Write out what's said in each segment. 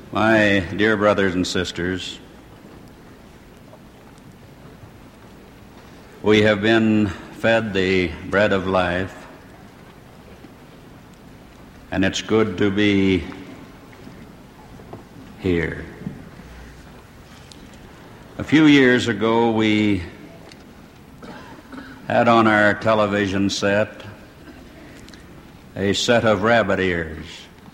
My dear brothers and sisters, we have been fed the bread of life, and it's good to be here. A few years ago, we had on our television set a set of rabbit ears.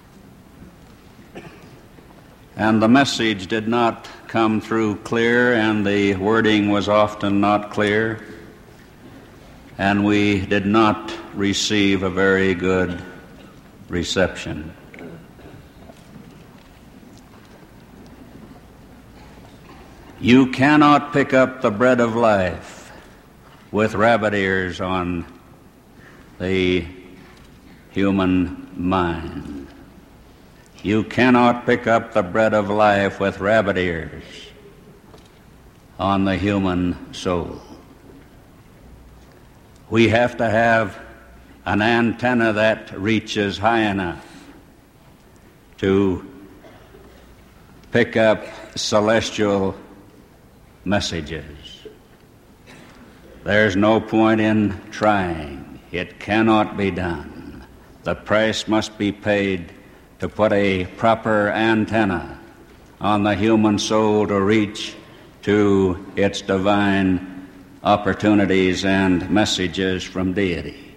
And the message did not come through clear, and the wording was often not clear, and we did not receive a very good reception. You cannot pick up the bread of life with rabbit ears on the human mind. You cannot pick up the bread of life with rabbit ears on the human soul. We have to have an antenna that reaches high enough to pick up celestial messages. There's no point in trying. It cannot be done. The price must be paid to put a proper antenna on the human soul to reach to its divine opportunities and messages from deity.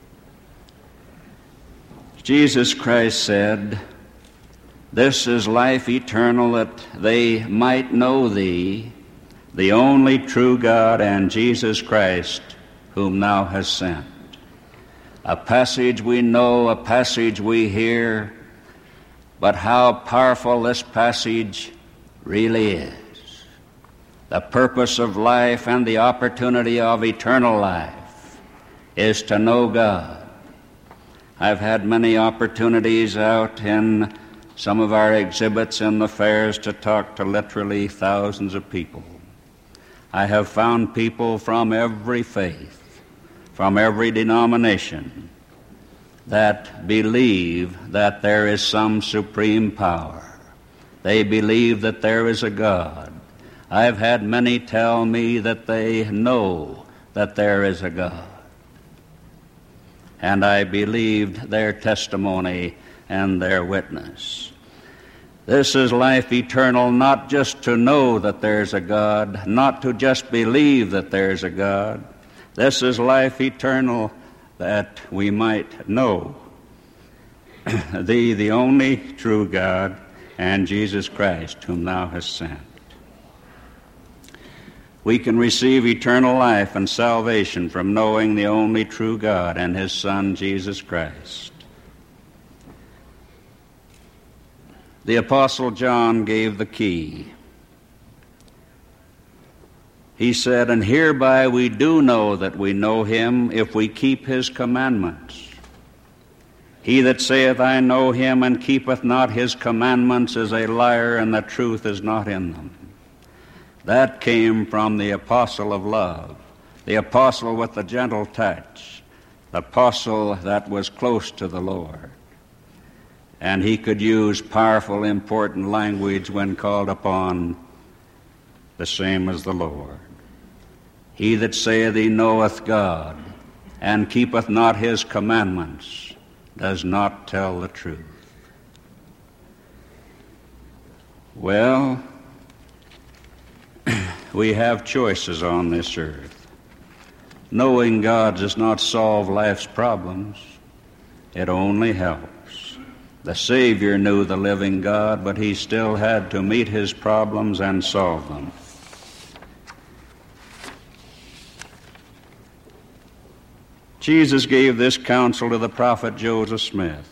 Jesus Christ said, "This is life eternal, that they might know Thee, the only true God, and Jesus Christ, whom Thou hast sent." A passage we know, a passage we hear, but how powerful this passage really is. The purpose of life and the opportunity of eternal life is to know God. I've had many opportunities out in some of our exhibits in the fairs to talk to literally thousands of people. I have found people from every faith, from every denomination, that believe that there is some supreme power. They believe that there is a God. I've had many tell me that they know that there is a God. And I believed their testimony and their witness. This is life eternal, not just to know that there's a God, not to just believe that there's a God. This is life eternal, that we might know Thee, the only true God, and Jesus Christ, whom Thou hast sent. We can receive eternal life and salvation from knowing the only true God and His Son, Jesus Christ. The Apostle John gave the key. He said, "And hereby we do know that we know Him, if we keep His commandments. He that saith, I know Him, and keepeth not His commandments, is a liar, and the truth is not in them." That came from the apostle of love, the apostle with the gentle touch, the apostle that was close to the Lord. And he could use powerful, important language when called upon, the same as the Lord. "He that saith he knoweth God, and keepeth not His commandments, does not tell the truth." Well, we have choices on this earth. Knowing God does not solve life's problems. It only helps. The Savior knew the living God, but He still had to meet His problems and solve them. Jesus gave this counsel to the prophet Joseph Smith.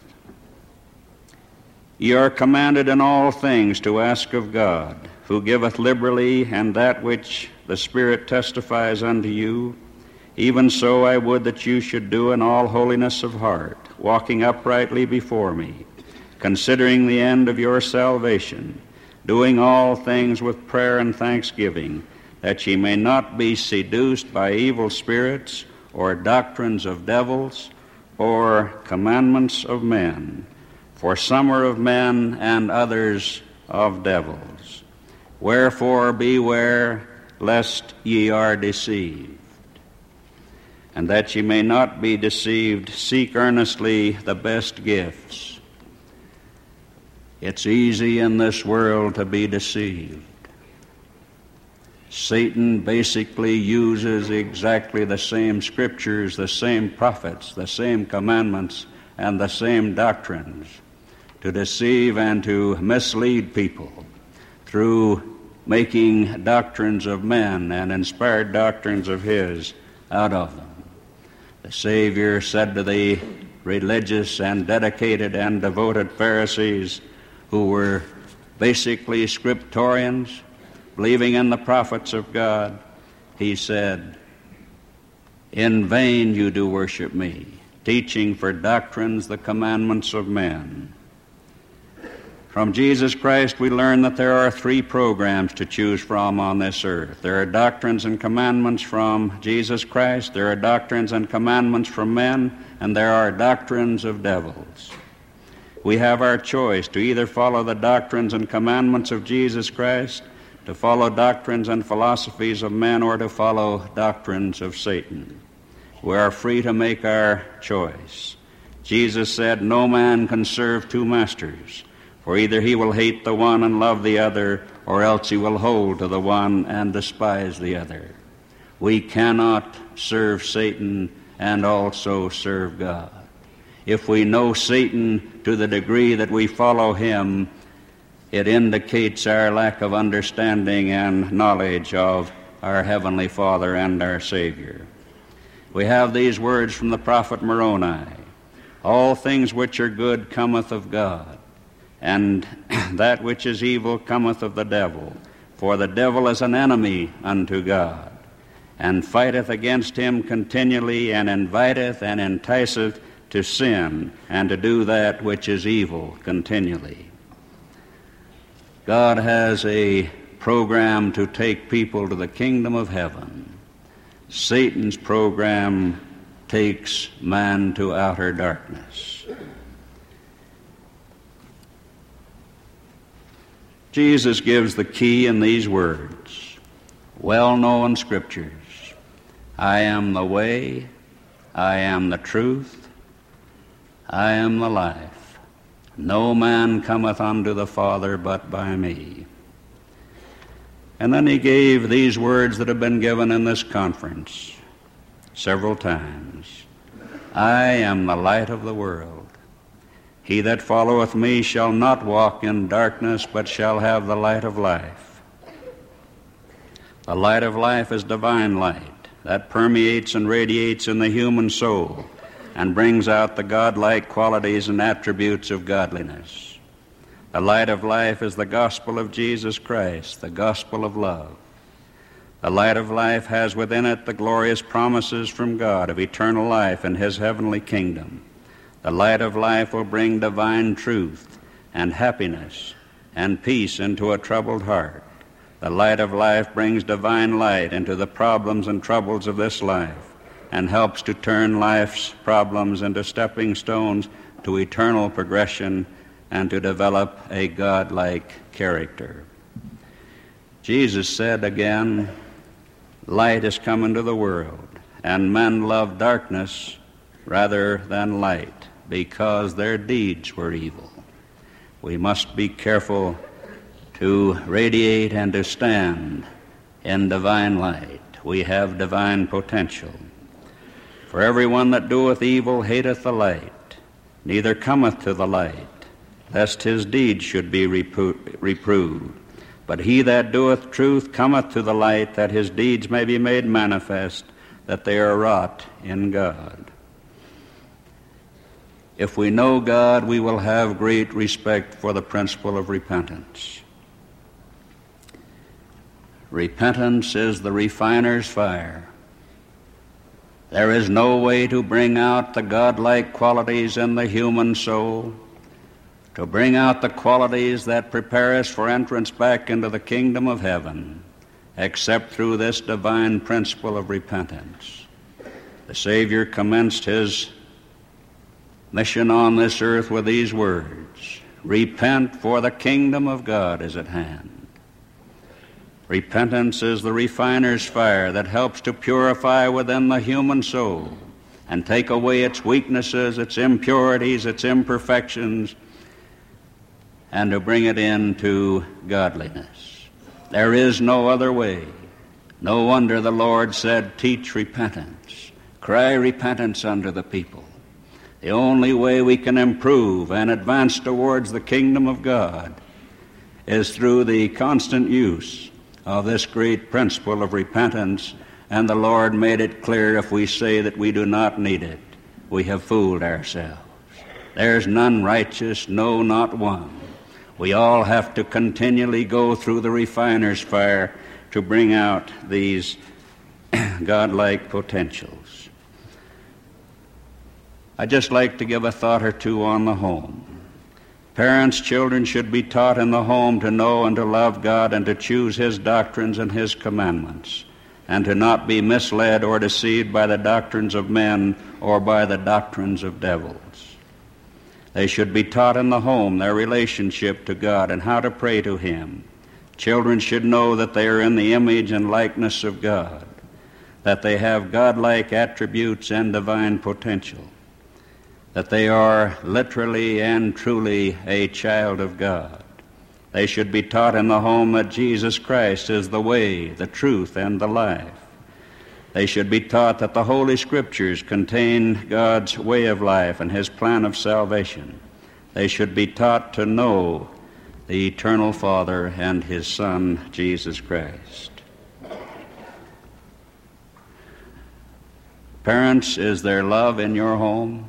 "Ye are commanded in all things to ask of God, who giveth liberally, and that which the Spirit testifies unto you. Even so I would that you should do in all holiness of heart, walking uprightly before me, considering the end of your salvation, doing all things with prayer and thanksgiving, that ye may not be seduced by evil spirits, or doctrines of devils, or commandments of men. For some are of men, and others of devils. Wherefore beware lest ye are deceived. And that ye may not be deceived, seek earnestly the best gifts. It's easy in this world to be deceived. Satan basically uses exactly the same scriptures, the same prophets, the same commandments, and the same doctrines to deceive and to mislead people through making doctrines of men and inspired doctrines of his out of them. The Savior said to the religious and dedicated and devoted Pharisees, who were basically scriptorians, believing in the prophets of God, he said, "In vain you do worship me, teaching for doctrines the commandments of men." From Jesus Christ we learn that there are three programs to choose from on this earth. There are doctrines and commandments from Jesus Christ, there are doctrines and commandments from men, and there are doctrines of devils. We have our choice to either follow the doctrines and commandments of Jesus Christ, to follow doctrines and philosophies of men, or to follow doctrines of Satan. We are free to make our choice. Jesus said, "No man can serve two masters, for either he will hate the one and love the other, or else he will hold to the one and despise the other." We cannot serve Satan and also serve God. If we know Satan to the degree that we follow him, it indicates our lack of understanding and knowledge of our Heavenly Father and our Savior. We have these words from the prophet Moroni: "All things which are good cometh of God, and that which is evil cometh of the devil. For the devil is an enemy unto God, and fighteth against him continually, and inviteth and enticeth to sin, and to do that which is evil continually." God has a program to take people to the kingdom of heaven. Satan's program takes man to outer darkness. Jesus gives the key in these words, well-known scriptures: "I am the way, I am the truth, I am the life. No man cometh unto the Father but by me." And then he gave these words that have been given in this conference several times: "I am the light of the world. He that followeth me shall not walk in darkness, but shall have the light of life." The light of life is divine light that permeates and radiates in the human soul and brings out the godlike qualities and attributes of godliness. The light of life is the gospel of Jesus Christ, the gospel of love. The light of life has within it the glorious promises from God of eternal life in his heavenly kingdom. The light of life will bring divine truth and happiness and peace into a troubled heart. The light of life brings divine light into the problems and troubles of this life and helps to turn life's problems into stepping stones to eternal progression and to develop a God-like character. Jesus said again, "Light is come into the world, and men love darkness rather than light, because their deeds were evil." We must be careful to radiate and to stand in divine light. We have divine potential. "For everyone that doeth evil hateth the light, neither cometh to the light, lest his deeds should be reproved. But he that doeth truth cometh to the light, that his deeds may be made manifest, that they are wrought in God." If we know God, we will have great respect for the principle of repentance. Repentance is the refiner's fire. There is no way to bring out the godlike qualities in the human soul, to bring out the qualities that prepare us for entrance back into the kingdom of heaven, except through this divine principle of repentance. The Savior commenced his mission on this earth with these words: Repent, for the kingdom of God is at hand. Repentance is the refiner's fire that helps to purify within the human soul and take away its weaknesses, its impurities, its imperfections, and to bring it into godliness. There is no other way. No wonder the Lord said, teach repentance, cry repentance unto the people. The only way we can improve and advance towards the kingdom of God is through the constant use of this great principle of repentance, and the Lord made it clear, if we say that we do not need it, we have fooled ourselves. There's none righteous, no, not one. We all have to continually go through the refiner's fire to bring out these godlike potentials. I'd just like to give a thought or two on the home. Parents, children should be taught in the home to know and to love God and to choose His doctrines and His commandments, and to not be misled or deceived by the doctrines of men or by the doctrines of devils. They should be taught in the home their relationship to God and how to pray to Him. Children should know that they are in the image and likeness of God, that they have godlike attributes and divine potential, that they are literally and truly a child of God. They should be taught in the home that Jesus Christ is the way, the truth, and the life. They should be taught that the Holy Scriptures contain God's way of life and His plan of salvation. They should be taught to know the eternal Father and His Son, Jesus Christ. Parents, is there love in your home?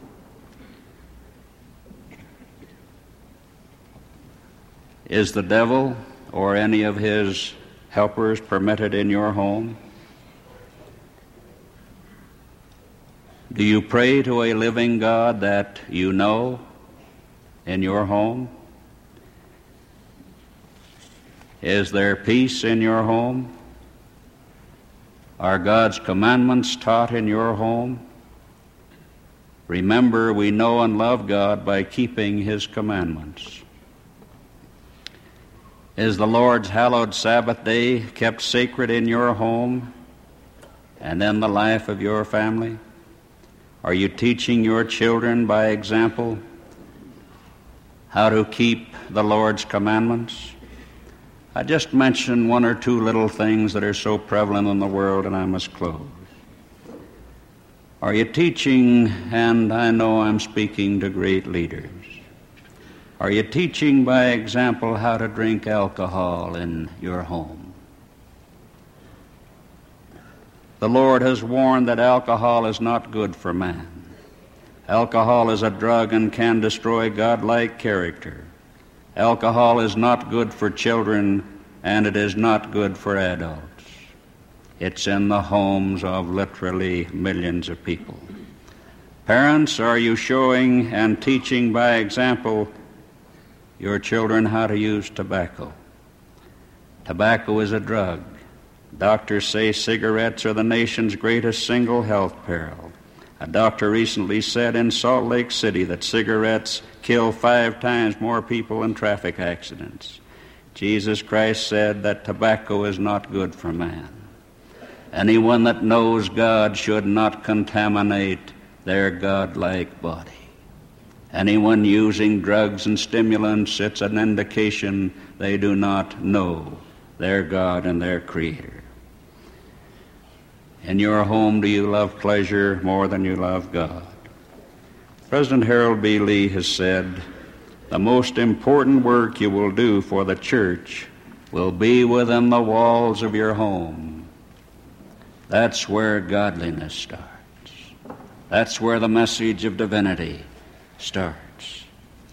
Is the devil or any of his helpers permitted in your home? Do you pray to a living God that you know in your home? Is there peace in your home? Are God's commandments taught in your home? Remember, we know and love God by keeping His commandments. Is the Lord's hallowed Sabbath day kept sacred in your home and in the life of your family? Are you teaching your children by example how to keep the Lord's commandments? I just mentioned one or two little things that are so prevalent in the world, and I must close. Are you teaching, and I know I'm speaking to great leaders, are you teaching by example how to drink alcohol in your home? The Lord has warned that alcohol is not good for man. Alcohol is a drug and can destroy godlike character. Alcohol is not good for children, and it is not good for adults. It's in the homes of literally millions of people. Parents, are you showing and teaching by example your children how to use tobacco? Tobacco is a drug. Doctors say cigarettes are the nation's greatest single health peril. A doctor recently said in Salt Lake City that cigarettes kill 5 times more people in traffic accidents. Jesus Christ said that tobacco is not good for man. Anyone that knows God should not contaminate their godlike body. Anyone using drugs and stimulants, it's an indication they do not know their God and their Creator. In your home, do you love pleasure more than you love God? President Harold B. Lee has said, the most important work you will do for the church will be within the walls of your home. That's where godliness starts. That's where the message of divinity starts.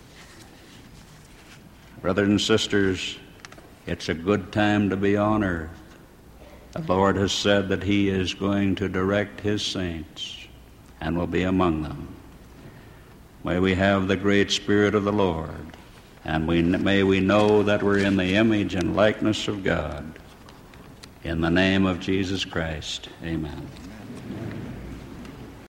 Brothers and sisters, it's a good time to be on earth. The Lord has said that He is going to direct His saints and will be among them. May we have the great Spirit of the Lord, and may we know that we're in the image and likeness of God. In the name of Jesus Christ, amen.